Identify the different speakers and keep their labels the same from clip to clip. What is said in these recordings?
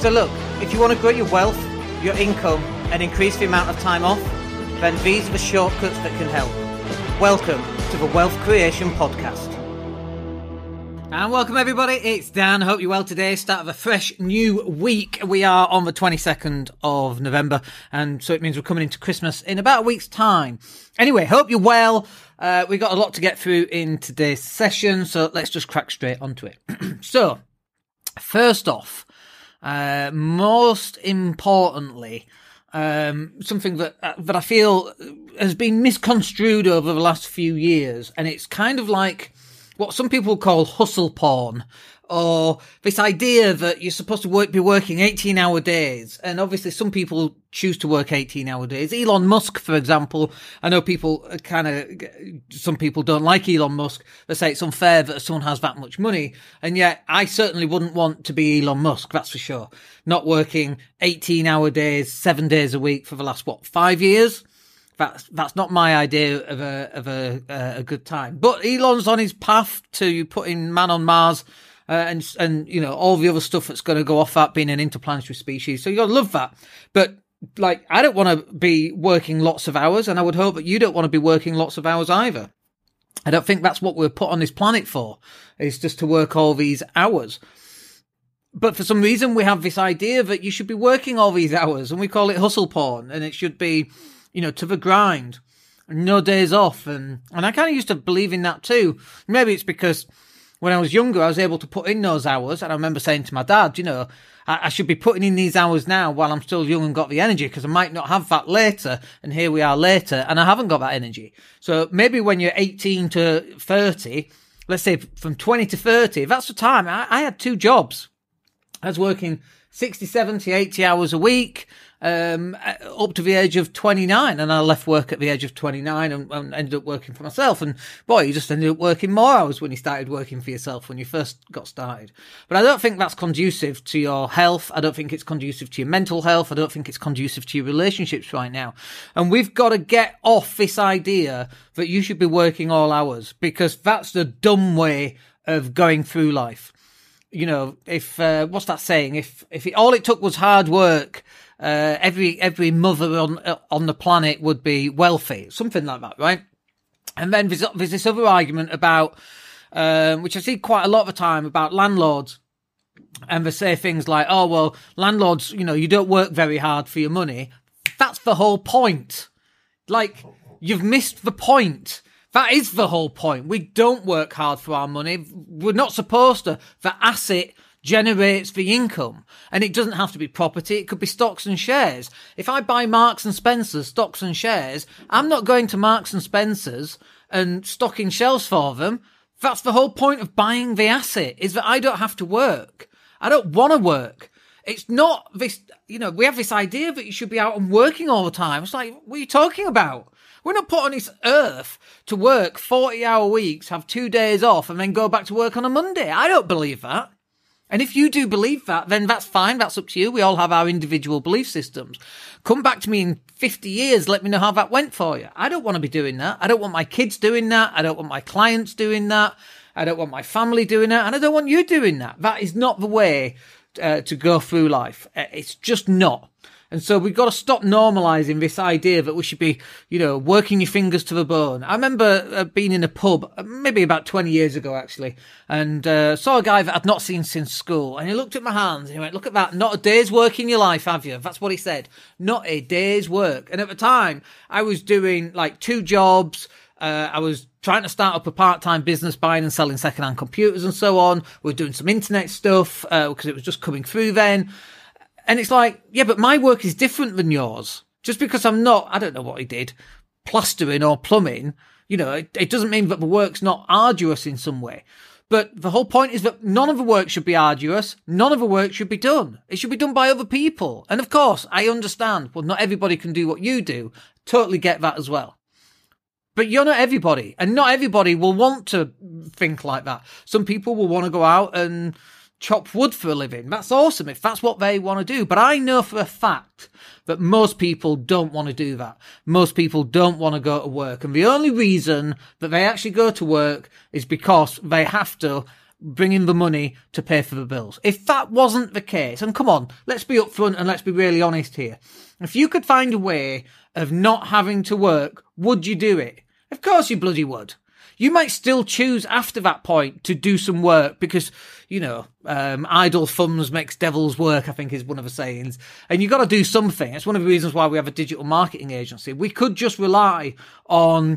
Speaker 1: So look, if you want to grow your wealth, your income, and increase the amount of time off, then these are the shortcuts that can help. Welcome to the Wealth Creation Podcast. And welcome everybody, it's Dan. Hope you're well today. Start of a fresh new week. We are on the 22nd of November, and so it means we're coming into Christmas in about a week's time. Anyway, hope you're well. We got a lot to get through in today's session, so let's just crack straight onto it. So, first off, most importantly, something that I feel has been misconstrued over the last few years, and it's kind of like what some people call hustle porn, or this idea that you're supposed to be working 18-hour days. And obviously some people choose to work 18-hour days. Elon Musk, for example, I know people some people don't like Elon Musk. They say it's unfair that someone has that much money. And yet I certainly wouldn't want to be Elon Musk, that's for sure. Not working 18-hour days, 7 days a week for the last, 5 years? That's not my idea of a good time. But Elon's on his path to putting man on Mars, and you know, all the other stuff that's going to go off that, being an interplanetary species. So you got to love that. But like, I don't want to be working lots of hours, and I would hope that you don't want to be working lots of hours either. I don't think that's what we're put on this planet for, is just to work all these hours. But for some reason, we have this idea that you should be working all these hours, and we call it hustle porn, and it should be, you know, to the grind, no days off. And I kind of used to believe in that too. Maybe it's because when I was younger, I was able to put in those hours. And I remember saying to my dad, you know, I should be putting in these hours now while I'm still young and got the energy, because I might not have that later. And here we are later, and I haven't got that energy. So maybe when you're 18 to 30, let's say from 20 to 30, that's the time. I had 2 jobs. I was working 60, 70, 80 hours a week, up to the age of 29, and I left work at the age of 29 and ended up working for myself. And boy, you just ended up working more hours when you started working for yourself, when you first got started. But I don't think that's conducive to your health. I don't think it's conducive to your mental health. I don't think it's conducive to your relationships right now. And we've got to get off this idea that you should be working all hours, because that's the dumb way of going through life. You know, if what's that saying? If all it took was hard work, every mother on the planet would be wealthy, something like that, right? And then there's this other argument about, which I see quite a lot of the time, about landlords, and they say things like, "Oh well, landlords, you know, you don't work very hard for your money." That's the whole point. Like, you've missed the point. That is the whole point. We don't work hard for our money. We're not supposed to. The asset generates the income. And it doesn't have to be property. It could be stocks and shares. If I buy Marks and Spencer's stocks and shares, I'm not going to Marks and Spencer's and stocking shelves for them. That's the whole point of buying the asset, is that I don't have to work. I don't want to work. It's not this, you know, we have this idea that you should be out and working all the time. It's like, what are you talking about? We're not put on this earth to work 40-hour weeks, have 2 days off, and then go back to work on a Monday. I don't believe that. And if you do believe that, then that's fine. That's up to you. We all have our individual belief systems. Come back to me in 50 years. Let me know how that went for you. I don't want to be doing that. I don't want my kids doing that. I don't want my clients doing that. I don't want my family doing that. And I don't want you doing that. That is not the way to go through life. It's just not. And so we've got to stop normalising this idea that we should be, you know, working your fingers to the bone. I remember being in a pub, maybe about 20 years ago, actually, and saw a guy that I'd not seen since school. And he looked at my hands and he went, "Look at that. Not a day's work in your life, have you?" That's what he said. Not a day's work. And at the time, I was doing like 2 jobs. I was trying to start up a part-time business, buying and selling second-hand computers and so on. We were doing some internet stuff because it was just coming through then. And it's like, yeah, but my work is different than yours. Just because I'm not, I don't know what he did, plastering or plumbing, you know, it doesn't mean that the work's not arduous in some way. But the whole point is that none of the work should be arduous. None of the work should be done. It should be done by other people. And of course, I understand, well, not everybody can do what you do. Totally get that as well. But you're not everybody. And not everybody will want to think like that. Some people will want to go out and chop wood for a living. That's awesome if that's what they want to do. But I know for a fact that most people don't want to do that. Most people don't want to go to work. And the only reason that they actually go to work is because they have to bringing the money to pay for the bills. If that wasn't the case, and come on, let's be upfront and let's be really honest here. If you could find a way of not having to work, would you do it? Of course you bloody would. You might still choose after that point to do some work because, idle thumbs makes devil's work, I think is one of the sayings. And you've got to do something. It's one of the reasons why we have a digital marketing agency. We could just rely on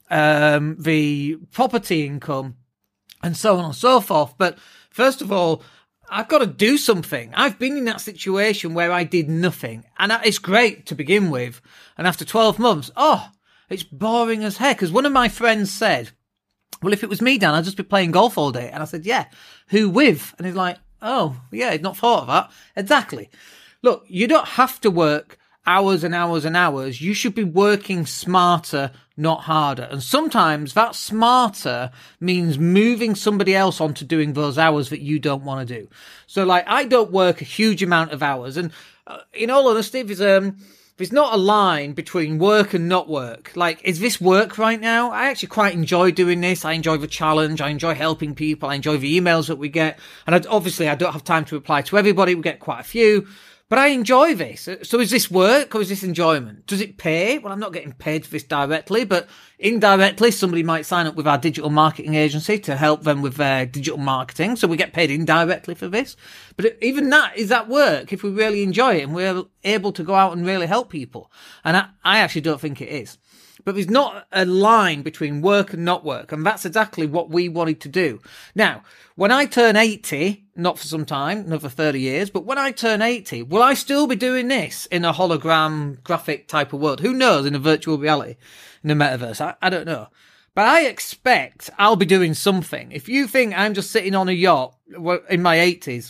Speaker 1: the property income and so on and so forth. But first of all, I've got to do something. I've been in that situation where I did nothing. And it's great to begin with. And after 12 months, it's boring as heck. Because one of my friends said, well, if it was me, Dan, I'd just be playing golf all day. And I said, yeah, who with? And he's like, oh, yeah, I'd not thought of that. Exactly. Look, you don't have to work hours and hours and hours. You should be working smarter, not harder. And sometimes that smarter means moving somebody else onto doing those hours that you don't want to do. So, I don't work a huge amount of hours. And in all honesty, there's not a line between work and not work. Is this work right now? I actually quite enjoy doing this. I enjoy the challenge. I enjoy helping people. I enjoy the emails that we get. And obviously I don't have time to reply to everybody. We get quite a few. But I enjoy this. So is this work or is this enjoyment? Does it pay? Well, I'm not getting paid for this directly, but indirectly, somebody might sign up with our digital marketing agency to help them with their digital marketing. So we get paid indirectly for this. But even that is at work if we really enjoy it and we're able to go out and really help people. And I actually don't think it is. But there's not a line between work and not work. And that's exactly what we wanted to do. Now, when I turn 80, not for some time, another 30 years, but when I turn 80, will I still be doing this in a hologram graphic type of world? Who knows, in a virtual reality, in the metaverse? I don't know. But I expect I'll be doing something. If you think I'm just sitting on a yacht in my 80s,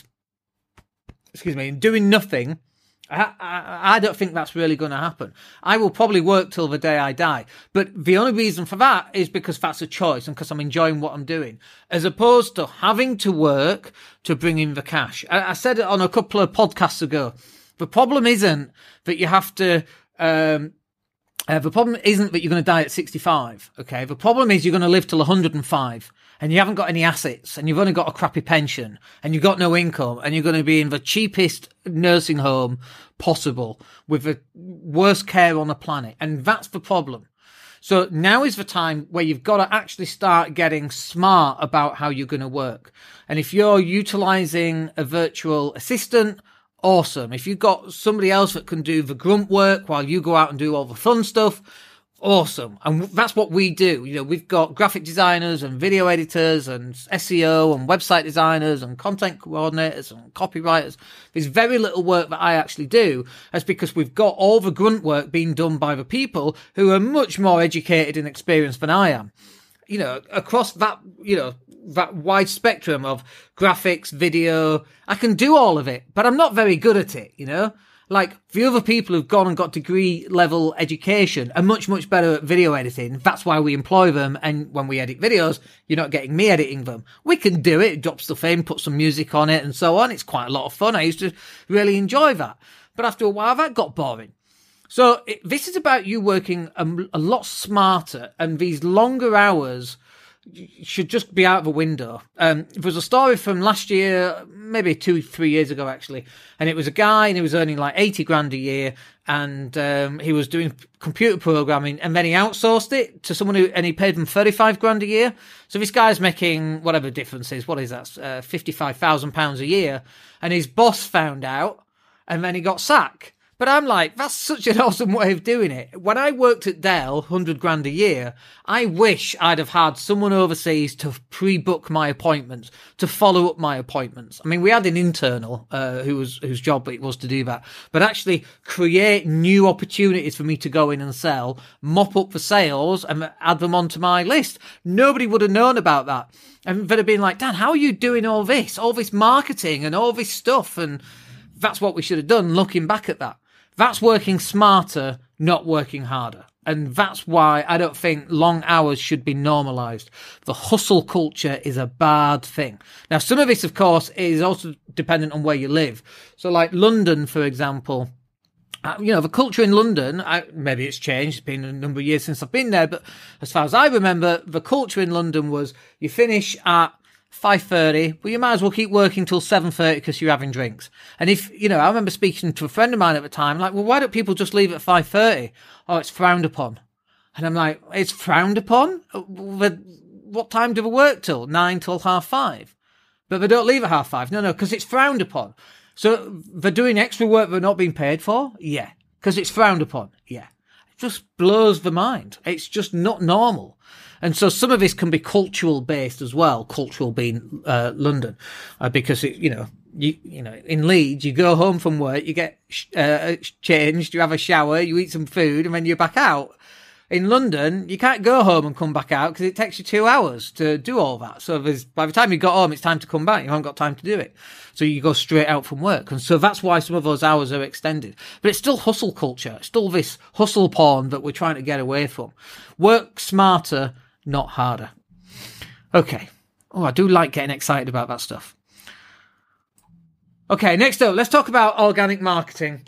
Speaker 1: doing nothing, I don't think that's really going to happen. I will probably work till the day I die. But the only reason for that is because that's a choice and because I'm enjoying what I'm doing, as opposed to having to work to bring in the cash. I said it on a couple of podcasts ago. The problem isn't that you have to, the problem isn't that you're going to die at 65. Okay. The problem is you're going to live till 105. And you haven't got any assets, and you've only got a crappy pension, and you've got no income, and you're going to be in the cheapest nursing home possible with the worst care on the planet. And that's the problem. So now is the time where you've got to actually start getting smart about how you're going to work. And if you're utilizing a virtual assistant, awesome. If you've got somebody else that can do the grunt work while you go out and do all the fun stuff, awesome. And that's what we do. We've got graphic designers and video editors and SEO and website designers and content coordinators and copywriters. There's very little work that I actually do. That's because we've got all the grunt work being done by the people who are much more educated and experienced than I am. Across that, that wide spectrum of graphics, video, I can do all of it, but I'm not very good at it, the other people who've gone and got degree level education are much, much better at video editing. That's why we employ them. And when we edit videos, you're not getting me editing them. We can do it, drop stuff in, put some music on it and so on. It's quite a lot of fun. I used to really enjoy that. But after a while, that got boring. So this is about you working a lot smarter, and these longer hours should just be out of the window. There was a story from last year, maybe 2-3 years ago actually, and it was a guy and he was earning like 80 grand a year, and he was doing computer programming, and then he outsourced it to someone and he paid them 35 grand a year. So this guy's making whatever the difference is, what is that, £55,000 a year, and his boss found out and then he got sacked. But I'm like, that's such an awesome way of doing it. When I worked at Dell, 100 grand a year, I wish I'd have had someone overseas to pre-book my appointments, to follow up my appointments. I mean, we had an internal, whose job it was to do that, but actually create new opportunities for me to go in and sell, mop up the sales and add them onto my list. Nobody would have known about that. And they'd have been like, Dan, how are you doing all this marketing and all this stuff? And that's what we should have done looking back at that. That's working smarter, not working harder. And that's why I don't think long hours should be normalized. The hustle culture is a bad thing. Now, some of this, of course, is also dependent on where you live. So like London, for example, the culture in London, maybe it's changed. It's been a number of years since I've been there. But as far as I remember, the culture in London was you finish at 5:30, well, you might as well keep working till 7:30 because you're having drinks. And if, I remember speaking to a friend of mine at the time, like, well, why don't people just leave at 5:30? Oh, it's frowned upon. And I'm like, it's frowned upon? What time do they work till? 9 till 5:30. But they don't leave at 5:30. No, because it's frowned upon. So they're doing extra work they're not being paid for? Yeah. Because it's frowned upon? Yeah. It just blows the mind. It's just not normal. And so some of this can be cultural based as well, cultural being London, because you in Leeds you go home from work, you get changed, you have a shower, you eat some food, and then you're back out. In London, you can't go home and come back out because it takes you 2 hours to do all that. So by the time you got home, it's time to come back. You haven't got time to do it. So you go straight out from work. And so that's why some of those hours are extended. But it's still hustle culture. It's still this hustle porn that we're trying to get away from. Work smarter, not harder. Okay. Oh, I do like getting excited about that stuff. Okay, next up, let's talk about organic marketing.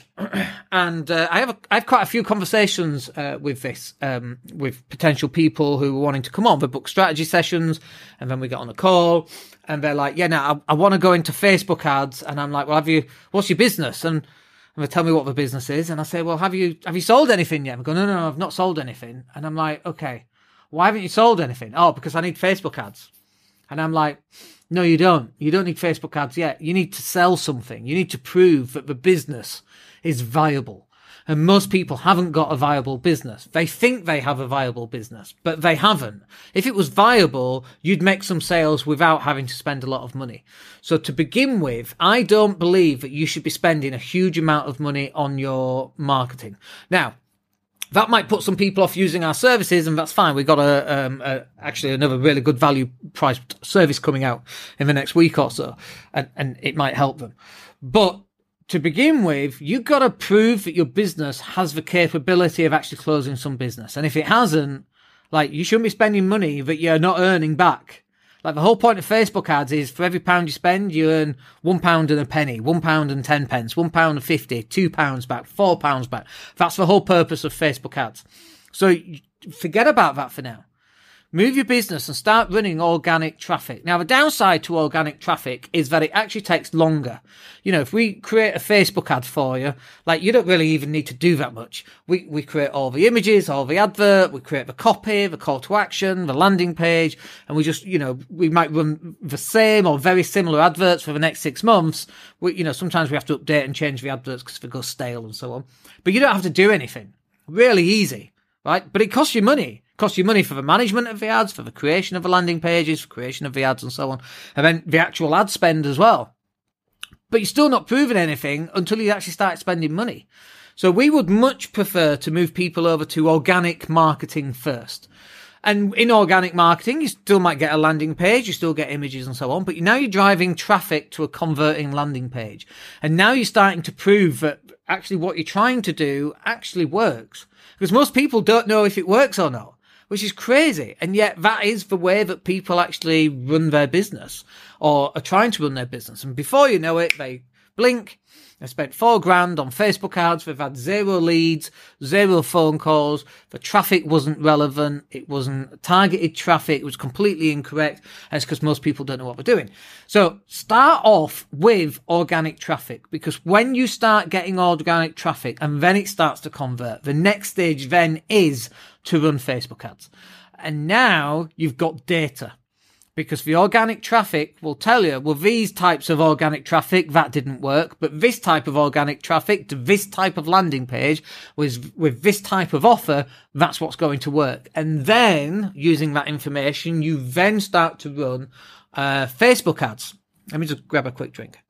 Speaker 1: And I have quite a few conversations with this, with potential people who were wanting to come on for book strategy sessions. And then we get on a call and they're like, I want to go into Facebook ads. And I'm like, well, what's your business? And they tell me what the business is. And I say, well, have you sold anything yet? And they go, no, I've not sold anything. And I'm like, okay, why haven't you sold anything? Oh, because I need Facebook ads. And I'm like, no, you don't. You don't need Facebook ads yet. You need to sell something. You need to prove that the business is viable. And most people haven't got a viable business. They think they have a viable business, but they haven't. If it was viable, you'd make some sales without having to spend a lot of money. So to begin with, I don't believe that you should be spending a huge amount of money on your marketing. Now, that might put some people off using our services, and that's fine. We've got actually another really good value priced service coming out in the next week or so, and it might help them. But to begin with, you've got to prove that your business has the capability of actually closing some business. And if it hasn't, you shouldn't be spending money that you're not earning back. The whole point of Facebook ads is for every pound you spend, you earn £1 and a penny, £1 and 10 pence, £1 and 50, £2 back, £4 back. That's the whole purpose of Facebook ads. So forget about that for now. Move your business and start running organic traffic. Now, the downside to organic traffic is that it actually takes longer. If we create a Facebook ad for you, you don't really even need to do that much. We create all the images, all the advert, we create the copy, the call to action, the landing page, and we just, we might run the same or very similar adverts for the next 6 months. Sometimes we have to update and change the adverts because they go stale and so on. But you don't have to do anything. Really easy, right? But it costs you money. Costs you money for the management of the ads, for the creation of the landing pages, for creation of the ads and so on. And then the actual ad spend as well. But you're still not proving anything until you actually start spending money. So we would much prefer to move people over to organic marketing first. And in organic marketing, you still might get a landing page, you still get images and so on, but now you're driving traffic to a converting landing page. And now you're starting to prove that actually what you're trying to do actually works. Because most people don't know if it works or not, which is crazy. And yet that is the way that people actually run their business or are trying to run their business. And before you know it, they blink. They spent $4,000 on Facebook ads. They've had 0 leads, 0 phone calls. The traffic wasn't relevant. It wasn't targeted traffic. It was completely incorrect. And it's because most people don't know what they're doing. So start off with organic traffic, because when you start getting organic traffic and then it starts to convert, the next stage then is to run Facebook ads. And now you've got data. Because the organic traffic will tell you, well, these types of organic traffic, that didn't work. But this type of organic traffic to this type of landing page with this type of offer, that's what's going to work. And then, using that information, you then start to run Facebook ads. Let me just grab a quick drink.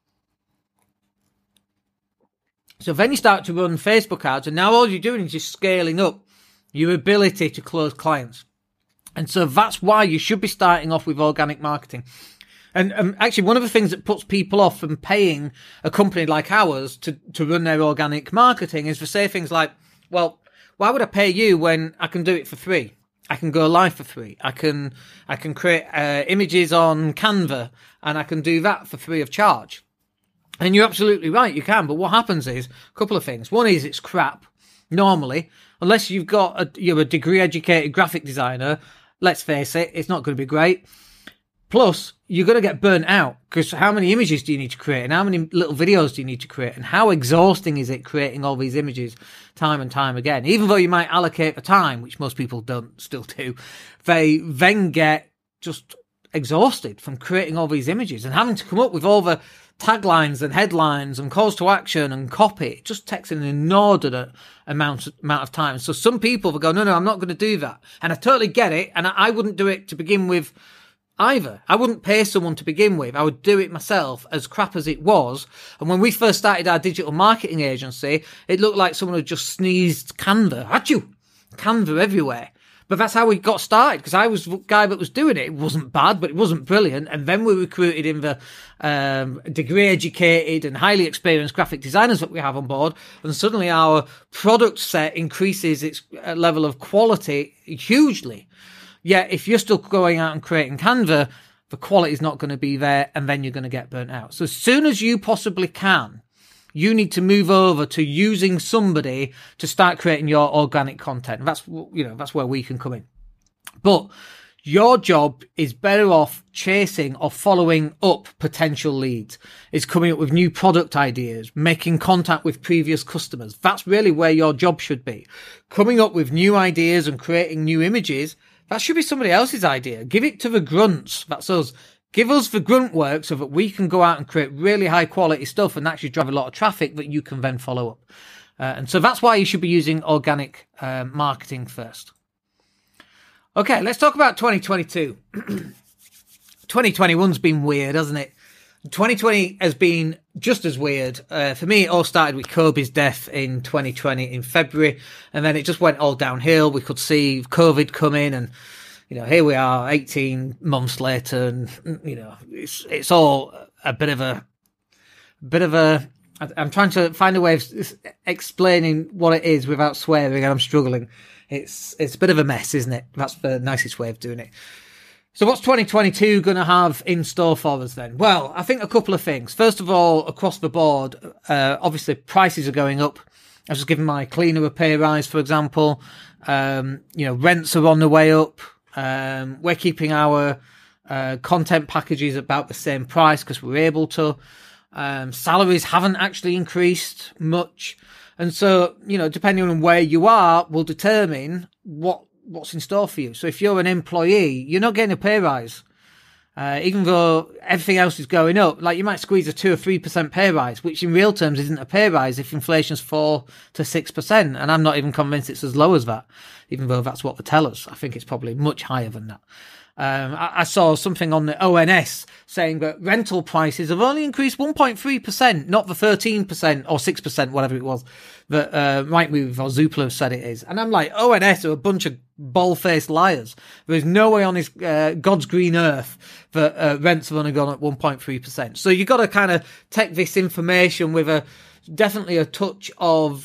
Speaker 1: So then you start to run Facebook ads, and now all you're doing is just scaling up your ability to close clients. And so that's why you should be starting off with organic marketing. And actually, one of the things that puts people off from paying a company like ours to run their organic marketing is to say things like, well, why would I pay you when I can do it for free? I can go live for free. I can create images on Canva, and I can do that for free of charge. And you're absolutely right, you can. But what happens is a couple of things. One is it's crap. Normally, unless you've got you're a degree educated graphic designer, let's face it, it's not going to be great. Plus, you're going to get burnt out, because how many images do you need to create, and how many little videos do you need to create, and how exhausting is it creating all these images time and time again? Even though you might allocate the time, which most people don't still do, they then get just exhausted from creating all these images and having to come up with all the taglines and headlines and calls to action and copy. It just takes an inordinate amount of time. So some people will go, no, I'm not going to do that. And I totally get it. And I wouldn't do it to begin with either. I wouldn't pay someone to begin with. I would do it myself, as crap as it was. And when we first started our digital marketing agency, it looked like someone had just sneezed Canva. Achoo! Canva everywhere. But that's how we got started, because I was the guy that was doing it. It wasn't bad, but it wasn't brilliant. And then we recruited in the degree-educated and highly experienced graphic designers that we have on board. And suddenly our product set increases its level of quality hugely. Yet if you're still going out and creating Canva, the quality is not going to be there, and then you're going to get burnt out. So as soon as you possibly can, you need to move over to using somebody to start creating your organic content. That's where we can come in. But your job is better off chasing or following up potential leads. It's coming up with new product ideas, making contact with previous customers. That's really where your job should be. Coming up with new ideas and creating new images, that should be somebody else's idea. Give it to the grunts. That's us. Give us the grunt work so that we can go out and create really high quality stuff and actually drive a lot of traffic that you can then follow up. And so that's why you should be using organic marketing first. Okay, let's talk about 2022. 2021's been weird, hasn't it? 2020 has been just as weird. For me, it all started with Kobe's death in 2020 in February, and then it just went all downhill. We could see COVID come in, and here we are 18 months later, and it's all a bit of a I'm trying to find a way of explaining what it is without swearing, and I'm struggling. It's a bit of a mess, isn't it? That's the nicest way of doing it. So what's 2022 going to have in store for us then? Well, I think a couple of things. First of all, across the board, obviously prices are going up. I was just giving my cleaner a pay rise, for example. Rents are on the way up. We're keeping our content packages about the same price because we're able to. Salaries haven't actually increased much. And so, depending on where you are will determine what's in store for you. So if you're an employee, you're not getting a pay rise. Even though everything else is going up, like you might squeeze a 2 or 3% pay rise, which in real terms isn't a pay rise if inflation's 4 to 6%. And I'm not even convinced it's as low as that, even though that's what they tell us. I think it's probably much higher than that. I saw something on the ONS saying that rental prices have only increased 1.3%, not the 13% or 6%, whatever it was, that Rightmove or Zoopla said it is. And I'm like, ONS are a bunch of bald-faced liars. There is no way on this God's green earth that rents have only gone up 1.3%. So you've got to kind of take this information with definitely a touch of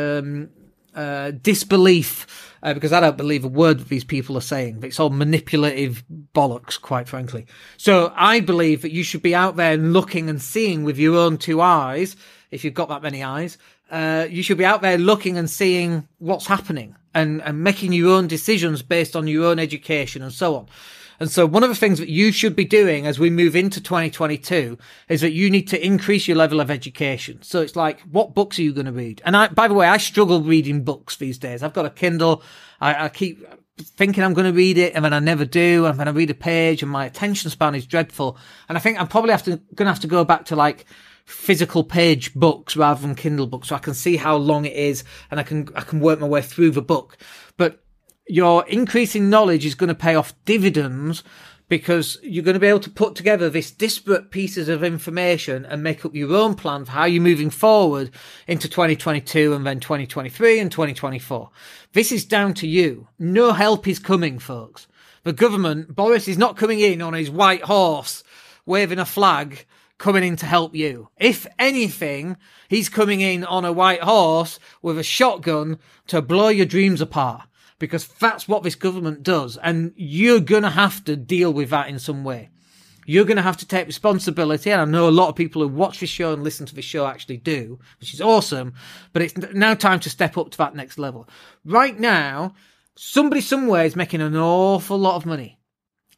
Speaker 1: disbelief, because I don't believe a word that these people are saying. It's all manipulative bollocks, quite frankly. So I believe that you should be out there looking and seeing with your own 2 eyes, if you've got that many eyes. You should be out there looking and seeing what's happening and making your own decisions based on your own education and so on. And so one of the things that you should be doing as we move into 2022 is that you need to increase your level of education. So it's like, what books are you going to read? And by the way, I struggle reading books these days. I've got a Kindle. I keep thinking I'm going to read it, and then I never do. And then I read a page and my attention span is dreadful. And I think I'm probably going to have to go back to like physical page books rather than Kindle books, so I can see how long it is and I can work my way through the book. But your increasing knowledge is going to pay off dividends, because you're going to be able to put together this disparate pieces of information and make up your own plan for how you're moving forward into 2022 and then 2023 and 2024. This is down to you. No help is coming, folks. The government, Boris is not coming in on his white horse, waving a flag, coming in to help you. If anything, he's coming in on a white horse with a shotgun to blow your dreams apart. Because that's what this government does. And you're going to have to deal with that in some way. You're going to have to take responsibility. And I know a lot of people who watch this show and listen to this show actually do, which is awesome. But it's now time to step up to that next level. Right now, somebody somewhere is making an awful lot of money.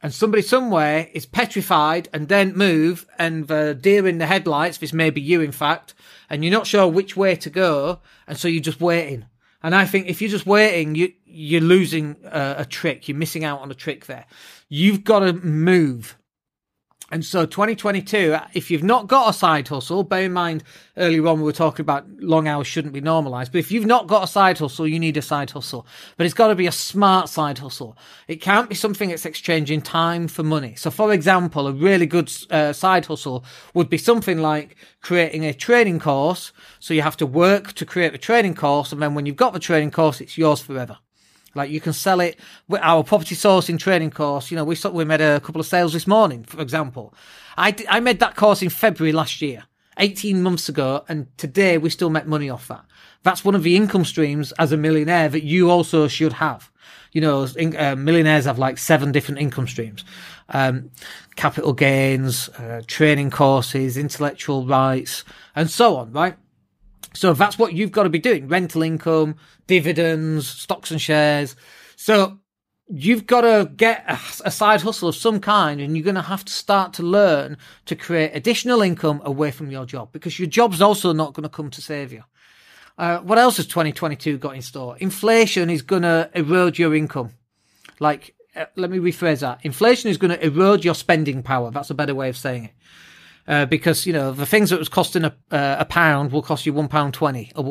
Speaker 1: and somebody somewhere is petrified and don't move, and the deer in the headlights, this may be you in fact, and you're not sure which way to go, and so you're just waiting. And I think if you're just waiting, you're losing a trick. You're missing out on a trick there. You've got to move. And so 2022, if you've not got a side hustle, bear in mind earlier on we were talking about long hours shouldn't be normalized, but if you've not got a side hustle, you need a side hustle. But it's got to be a smart side hustle. It can't be something that's exchanging time for money. So for example, a really good side hustle would be something like creating a training course. So you have to work to create the training course, and then when you've got the training course, it's yours forever. Like you can sell it with our property sourcing training course. You know, we made a couple of sales this morning, for example. I made that course in February last year, 18 months ago. And today we still make money off that. That's one of the income streams as a millionaire that you also should have. You know, millionaires have like 7 different income streams. Capital gains, training courses, intellectual rights, and so on, right? So that's what you've got to be doing. Rental income, dividends, stocks and shares. So you've got to get a side hustle of some kind, and you're going to have to start to learn to create additional income away from your job, because your job's also not going to come to save you. What else has 2022 got in store? Inflation is going to erode your income. Let me rephrase that. Inflation is going to erode your spending power. That's a better way of saying it. Because, you know, the things that was costing a pound will cost you £1.20 or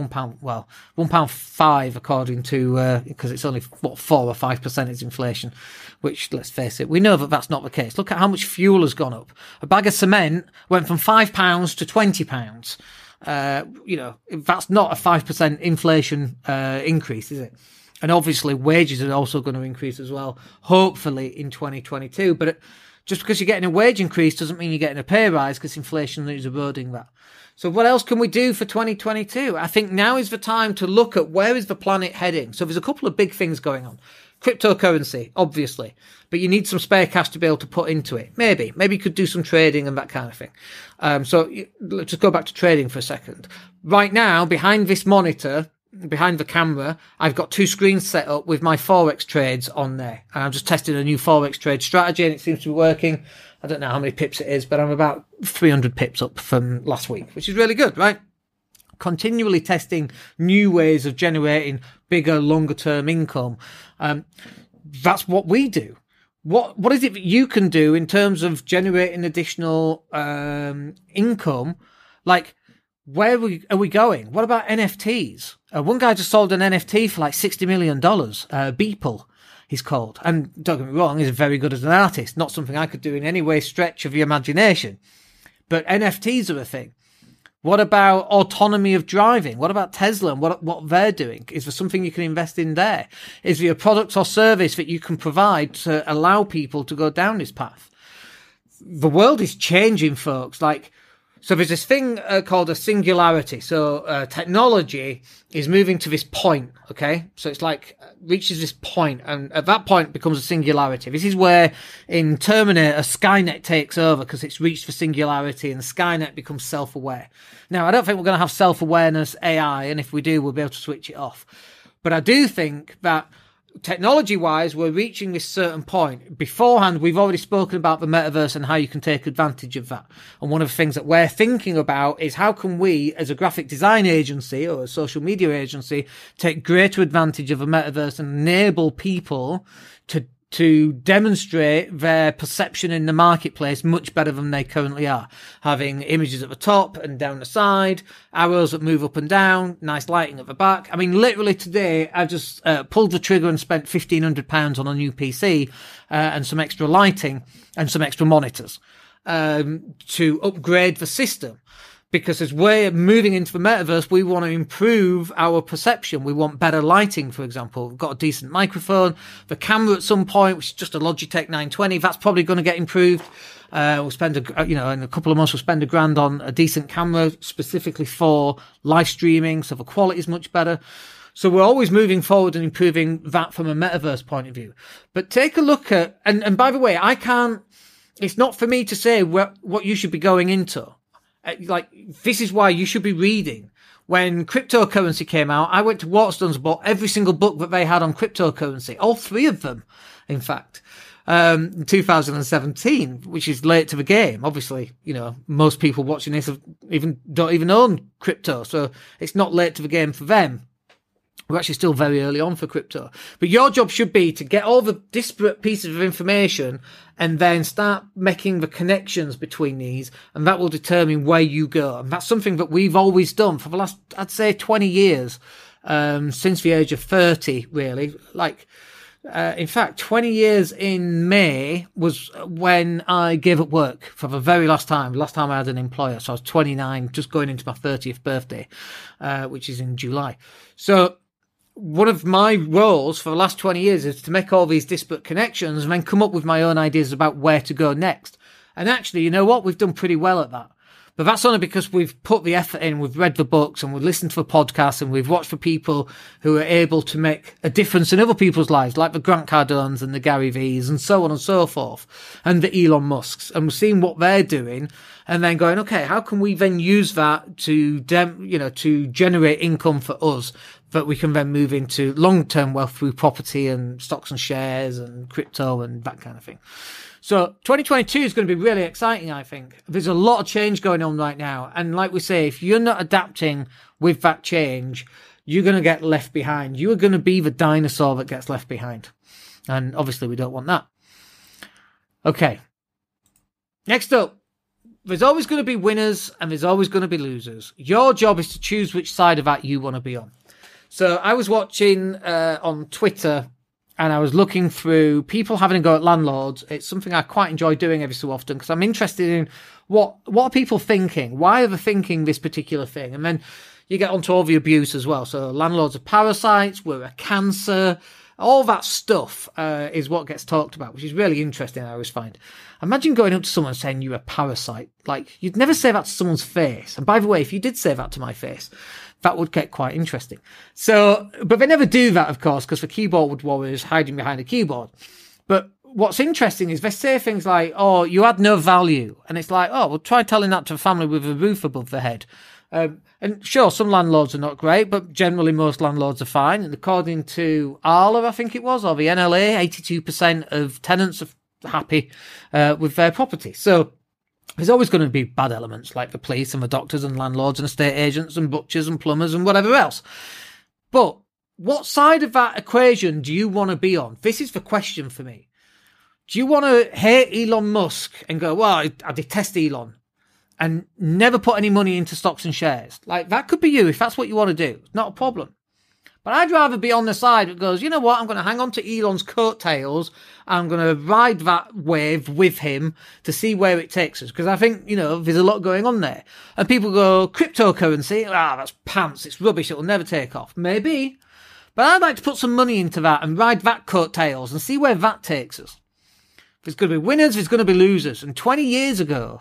Speaker 1: £1.05 according to, because it's only 4 or 5% is inflation, which, let's face it, we know that that's not the case. Look at how much fuel has gone up. A bag of cement went from £5 to £20. You know, that's not a 5% inflation, increase, is it? And obviously wages are also going to increase as well, hopefully in 2022, but just because you're getting a wage increase doesn't mean you're getting a pay rise, because inflation is eroding that. So what else can we do for 2022? I think now is the time to look at where is the planet heading. So there's a couple of big things going on. Cryptocurrency, obviously, but you need some spare cash to be able to put into it. Maybe you could do some trading and that kind of thing. So let's just go back to trading for a second. Right now, behind this monitor, behind the camera, I've got 2 screens set up with my Forex trades on there. And I'm just testing a new Forex trade strategy, and it seems to be working. I don't know how many pips it is, but I'm about 300 pips up from last week, which is really good, right? Continually testing new ways of generating bigger, longer term income. That's what we do. What is it that you can do in terms of generating additional income? Like, where are we going? What about NFTs? One guy just sold an NFT for like $60 million. Beeple, he's called. And don't get me wrong, he's very good as an artist. Not something I could do in any way stretch of the imagination. But NFTs are a thing. What about autonomy of driving? What about Tesla and what they're doing? Is there something you can invest in there? Is there a product or service that you can provide to allow people to go down this path? The world is changing, folks. So there's this thing called a singularity. So technology is moving to this point, okay? So it's like reaches this point, and at that point it becomes a singularity. This is where in Terminator Skynet takes over, because it's reached the singularity and Skynet becomes self-aware. Now, I don't think we're going to have self-awareness AI, and if we do, we'll be able to switch it off. But I do think that technology-wise, we're reaching this certain point. Beforehand, we've already spoken about the metaverse and how you can take advantage of that. And one of the things that we're thinking about is how can we, as a graphic design agency or a social media agency, take greater advantage of the metaverse and enable people to demonstrate their perception in the marketplace much better than they currently are. Having images at the top and down the side, arrows that move up and down, nice lighting at the back. I mean, literally today, I just pulled the trigger and spent £1,500 on a new PC and some extra lighting and some extra monitors to upgrade the system. Because as we're moving into the metaverse, we want to improve our perception. We want better lighting, for example. We've got a decent microphone. The camera at some point, which is just a Logitech 920, that's probably going to get improved. We'll spend in a couple of months, we'll spend £1,000 on a decent camera specifically for live streaming. So the quality is much better. So we're always moving forward and improving that from a metaverse point of view. But take a look at, and by the way, it's not for me to say what you should be going into. This is why you should be reading. When cryptocurrency came out, I went to Waterstones and bought every single book that they had on cryptocurrency. All 3 of them, in fact. in 2017, which is late to the game. Obviously, most people watching this don't even own crypto, so it's not late to the game for them. We're actually still very early on for crypto. But your job should be to get all the disparate pieces of information and then start making the connections between these, and that will determine where you go. And that's something that we've always done for the last, I'd say, 20 years, since the age of 30, really. In fact, 20 years in May was when I gave up work for the very last time I had an employer. So I was 29, just going into my 30th birthday, which is in July. So one of my roles for the last 20 years is to make all these disparate connections and then come up with my own ideas about where to go next. And actually, you know what? We've done pretty well at that. But that's only because we've put the effort in, we've read the books and we've listened to the podcasts and we've watched for people who are able to make a difference in other people's lives, like the Grant Cardones and the Gary V's and so on and so forth, and the Elon Musks. And we've seen what they're doing and then going, okay, how can we then use that to generate income for us that we can then move into long-term wealth through property and stocks and shares and crypto and that kind of thing. So 2022 is going to be really exciting, I think. There's a lot of change going on right now. And like we say, if you're not adapting with that change, you're going to get left behind. You are going to be the dinosaur that gets left behind. And obviously we don't want that. Okay. Next up, there's always going to be winners and there's always going to be losers. Your job is to choose which side of that you want to be on. So I was watching on Twitter and I was looking through people having a go at landlords. It's something I quite enjoy doing every so often because I'm interested in what are people thinking? Why are they thinking this particular thing? And then you get onto all the abuse as well. So landlords are parasites, we're a cancer. All that stuff is what gets talked about, which is really interesting, I always find. Imagine going up to someone saying you're a parasite. Like, you'd never say that to someone's face. And by the way, if you did say that to my face, that would get quite interesting. So, but they never do that, of course, because the keyboard warriors hiding behind a keyboard. But what's interesting is they say things like, oh, you had no value. And it's like, oh, well, try telling that to a family with a roof above their head. And sure, some landlords are not great, but generally most landlords are fine. And according to Arla, I think it was, or the NLA, 82% of tenants are happy with their property. So there's always going to be bad elements like the police and the doctors and landlords and estate agents and butchers and plumbers and whatever else. But what side of that equation do you want to be on? This is the question for me. Do you want to hate Elon Musk and go, well, I detest Elon, and never put any money into stocks and shares? Like, that could be you if that's what you want to do. It's not a problem. But I'd rather be on the side that goes, you know what, I'm going to hang on to Elon's coattails. I'm going to ride that wave with him to see where it takes us. Because I think, there's a lot going on there. And people go, cryptocurrency, that's pants, it's rubbish, it'll never take off. Maybe. But I'd like to put some money into that and ride that coattails and see where that takes us. There's going to be winners, there's going to be losers. And 23 years ago,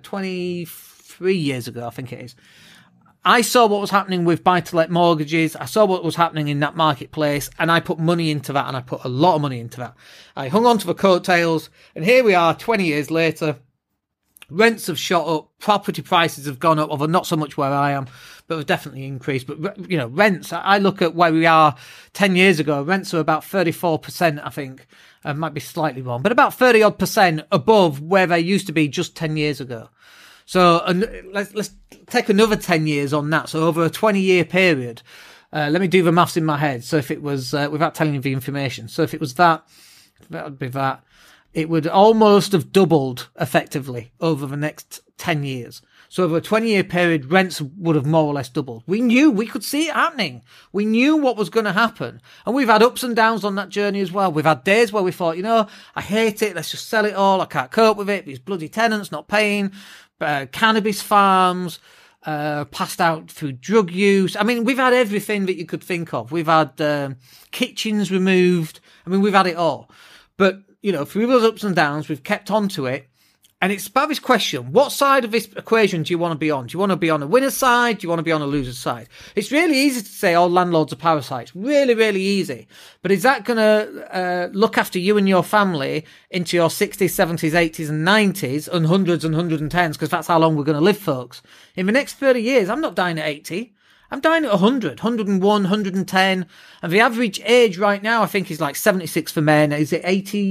Speaker 1: I think it is, I saw what was happening with buy-to-let mortgages. I saw what was happening in that marketplace, and I put money into that, and I put a lot of money into that. I hung on to the coattails, and here we are 20 years later. Rents have shot up, property prices have gone up, although not so much where I am, but they've definitely increased. But, rents, I look at where we are 10 years ago, rents are about 34%, I think. Might be slightly wrong, but about 30% above where they used to be just 10 years ago. So let's take another 10 years on that. So over a 20-year period, let me do the maths in my head. So if it was, without telling you the information, so if it was that would be that. It would almost have doubled effectively over the next 10 years. So over a 20-year period, rents would have more or less doubled. We knew, we could see it happening. We knew what was going to happen. And we've had ups and downs on that journey as well. We've had days where we thought, I hate it. Let's just sell it all. I can't cope with it. These bloody tenants not paying. Cannabis farms, passed out through drug use. I mean, we've had everything that you could think of. We've had kitchens removed. I mean, we've had it all. But, through those ups and downs, we've kept on to it. And it's about this question, what side of this equation do you want to be on? Do you want to be on a winner's side? Do you want to be on a loser's side? It's really easy to say, oh, landlords are parasites. Really, really easy. But is that going to look after you and your family into your 60s, 70s, 80s and 90s and hundreds and 110s? Because that's how long we're going to live, folks. In the next 30 years, I'm not dying at 80. I'm dying at 100, 101, 110. And the average age right now, I think, is like 76 for men. Is it 80?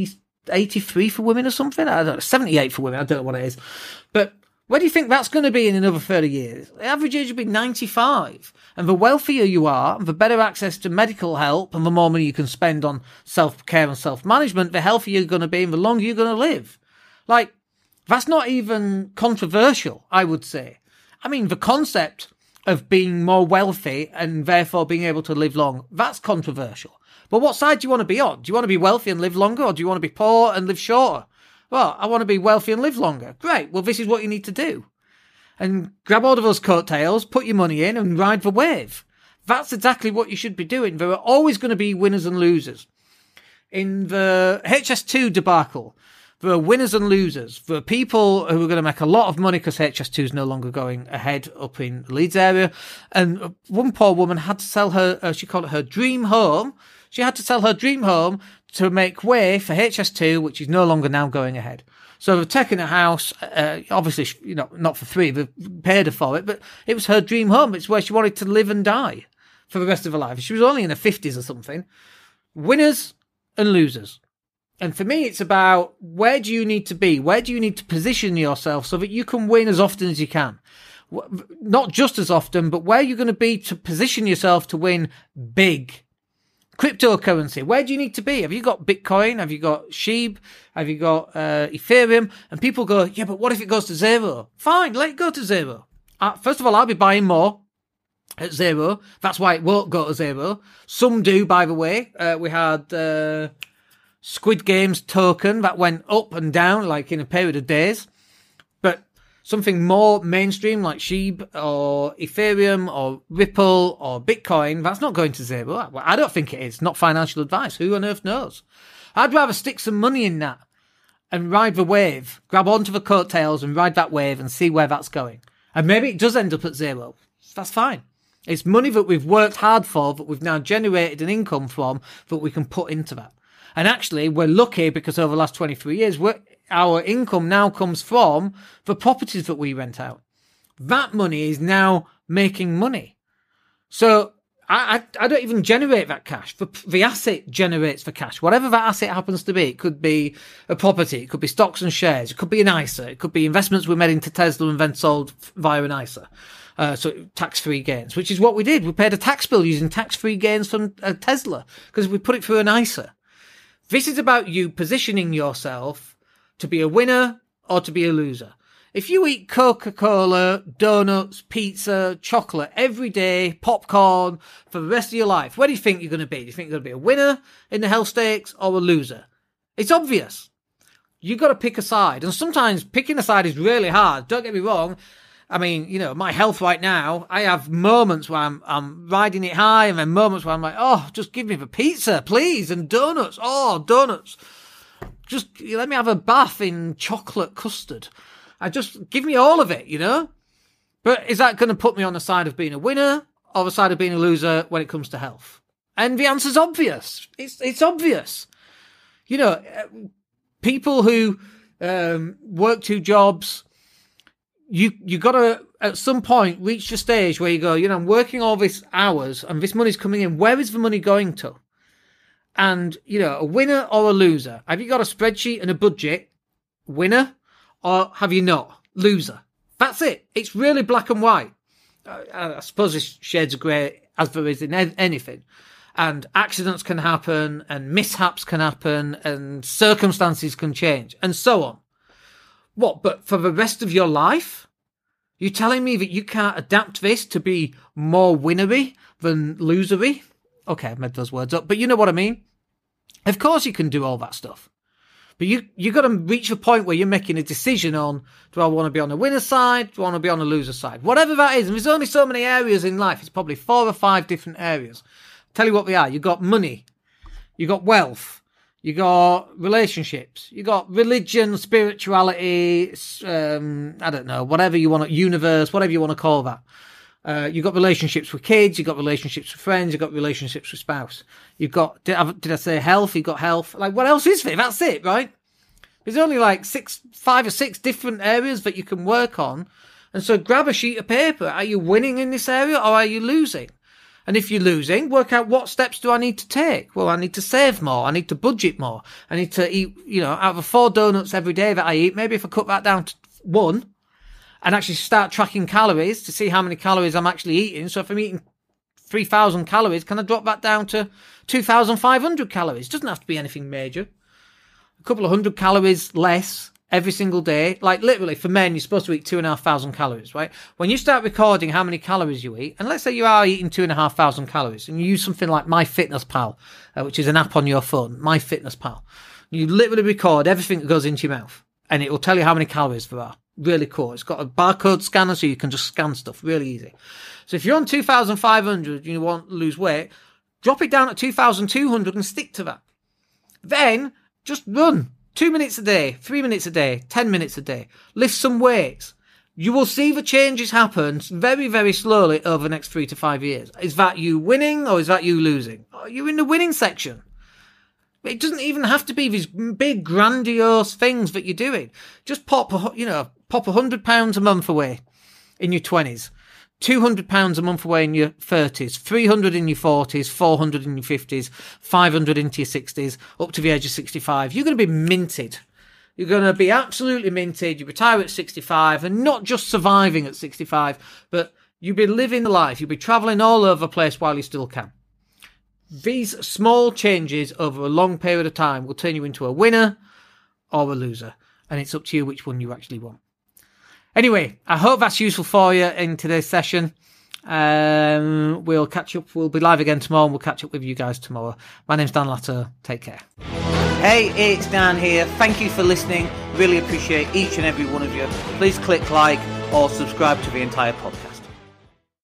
Speaker 1: 83 for women or something. I don't know, 78 for women. I don't know what it is. But where do you think that's going to be in another 30 years? The average age will be 95. And the wealthier you are, and the better access to medical help, and the more money you can spend on self-care and self-management, the healthier you're going to be and the longer you're going to live. Like, that's not even controversial, I would say. I mean, the concept of being more wealthy and therefore being able to live long, that's controversial. But what side do you want to be on? Do you want to be wealthy and live longer, or do you want to be poor and live shorter? Well, I want to be wealthy and live longer. Great. Well, this is what you need to do. And grab hold of those coattails, put your money in and ride the wave. That's exactly what you should be doing. There are always going to be winners and losers. In the HS2 debacle, there are winners and losers. There are people who are going to make a lot of money because HS2 is no longer going ahead up in the Leeds area. And one poor woman had to sell her, she called it her dream home. She had to sell her dream home to make way for HS2, which is no longer now going ahead. So they've taken a house, obviously, not for free, they've paid her for it, but it was her dream home. It's where she wanted to live and die for the rest of her life. She was only in her 50s or something. Winners and losers. And for me, it's about, where do you need to be? Where do you need to position yourself so that you can win as often as you can? Not just as often, but where you're going to be to position yourself to win big. Cryptocurrency, where do you need to be? Have you got Bitcoin? Have you got SHIB? Have you got Ethereum? And people go, yeah, but what if it goes to zero? Fine, let it go to zero. First of all, I'll be buying more at zero. That's why it won't go to zero. Some do, by the way. We had Squid Games token that went up and down like in a period of days. But something more mainstream like SHIB or Ethereum or Ripple or Bitcoin, that's not going to zero. Well, I don't think it is. Not financial advice. Who on earth knows? I'd rather stick some money in that and ride the wave, grab onto the coattails and ride that wave and see where that's going. And maybe it does end up at zero. That's fine. It's money that we've worked hard for, that we've now generated an income from, that we can put into that. And actually, we're lucky because over the last 23 years, our income now comes from the properties that we rent out. That money is now making money. So I don't even generate that cash. The asset generates the cash. Whatever that asset happens to be, it could be a property, it could be stocks and shares, it could be an ISA, it could be investments we made into Tesla and then sold via an ISA. So tax-free gains, which is what we did. We paid a tax bill using tax-free gains from Tesla because we put it through an ISA. This is about you positioning yourself to be a winner or to be a loser. If you eat Coca-Cola, donuts, pizza, chocolate every day, popcorn for the rest of your life, where do you think you're going to be? Do you think you're going to be a winner in the health stakes or a loser? It's obvious. You've got to pick a side. And sometimes picking a side is really hard. Don't get me wrong. I mean, my health right now, I have moments where I'm riding it high and then moments where I'm like, oh, just give me the pizza, please, and donuts. Oh, donuts. Just let me have a bath in chocolate custard. Just give me all of it, But is that going to put me on the side of being a winner or the side of being a loser when it comes to health? And the answer's obvious. It's obvious. People who work two jobs, you got to, at some point, reach the stage where you go, I'm working all these hours and this money's coming in. Where is the money going to? And, a winner or a loser? Have you got a spreadsheet and a budget? Winner? Or have you not? Loser. That's it. It's really black and white. I suppose there's shades of grey as there is in anything. And accidents can happen, and mishaps can happen, and circumstances can change, and so on. What, but for the rest of your life? You're telling me that you can't adapt this to be more winnery than losery? Okay, I've made those words up, but you know what I mean? Of course you can do all that stuff. But you got to reach a point where you're making a decision on, do I want to be on the winner's side? Do I want to be on the loser's side? Whatever that is. And there's only so many areas in life. It's probably 4 or 5 different areas. Tell you what they are. You got money. You got wealth. You got relationships. You got religion, spirituality, I don't know, whatever you want, universe, whatever you want to call that. You got relationships with kids. You got relationships with friends. You got relationships with spouse. You've got, did I say health? You got health. Like, what else is there? That's it, right? There's only like 5 or 6 different areas that you can work on. And so grab a sheet of paper. Are you winning in this area or are you losing? And if you're losing, work out what steps do I need to take? Well, I need to save more. I need to budget more. I need to eat, out of 4 donuts every day that I eat, maybe if I cut that down to 1 and actually start tracking calories to see how many calories I'm actually eating. So if I'm eating 3,000 calories, can I drop that down to 2,500 calories? It doesn't have to be anything major. A couple of 100 calories less every single day. Like literally for men, you're supposed to eat 2,500 calories, right? When you start recording how many calories you eat, and let's say you are eating 2,500 calories and you use something like MyFitnessPal, which is an app on your phone, MyFitnessPal. You literally record everything that goes into your mouth and it will tell you how many calories there are. Really cool. It's got a barcode scanner so you can just scan stuff really easy. So if you're on 2,500 and you want to lose weight, drop it down at 2,200 and stick to that. Then just run. 2 minutes a day, 3 minutes a day, 10 minutes a day. Lift some weights. You will see the changes happen very, very slowly over the next 3 to 5 years. Is that you winning or is that you losing? Oh, you're in the winning section. It doesn't even have to be these big, grandiose things that you're doing. Just pop £100 a month away in your 20s. £200 a month away in your 30s, 300 in your 40s, 400 in your 50s, 500 into your 60s, up to the age of 65. You're going to be minted. You're going to be absolutely minted. You retire at 65 and not just surviving at 65, but you'll be living the life. You'll be traveling all over the place while you still can. These small changes over a long period of time will turn you into a winner or a loser. And it's up to you which one you actually want. Anyway, I hope that's useful for you in today's session. We'll catch up. We'll be live again tomorrow and we'll catch up with you guys tomorrow. My name's Dan Latto. Take care.
Speaker 2: Hey, it's Dan here. Thank you for listening. Really appreciate each and every one of you. Please click like or subscribe to the entire podcast.